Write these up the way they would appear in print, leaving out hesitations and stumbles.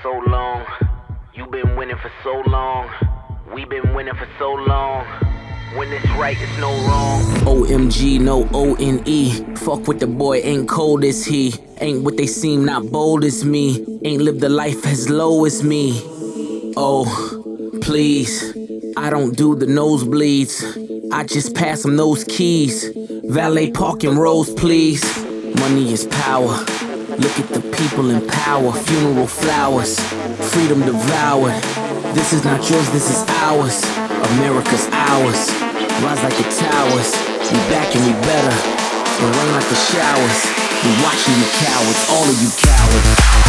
so long. You been winning for so long. We been winning for so long. When it's right, it's no wrong. OMG, no ONE. Fuck with the boy, ain't cold as he. Ain't what they seem, not bold as me. Ain't lived a life as low as me. Oh, please, I don't do the nosebleeds. I just pass them those keys. Valet parking rows, please. Money is power. Look at the people in power. Funeral flowers, freedom devoured. This is not yours, this is ours. America's ours. Rise like the towers. We back and we better. It rain like the showers. We watching you cowards, all of you cowards.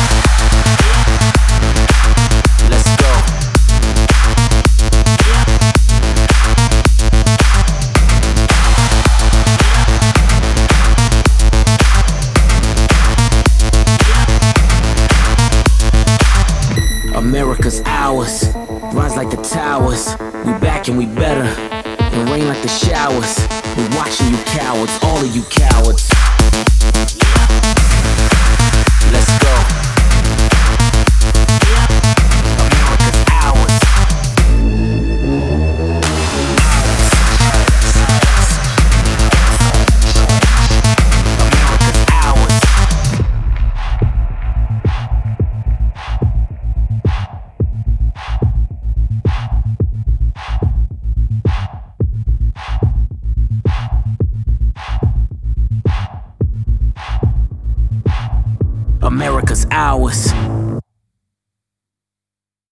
Let's go. America's ours. Rise like the towers. We back and we better. It rain like the showers. We watching you cowards, all of you cowards. Let's go. America's ours. America's ours. America's ours.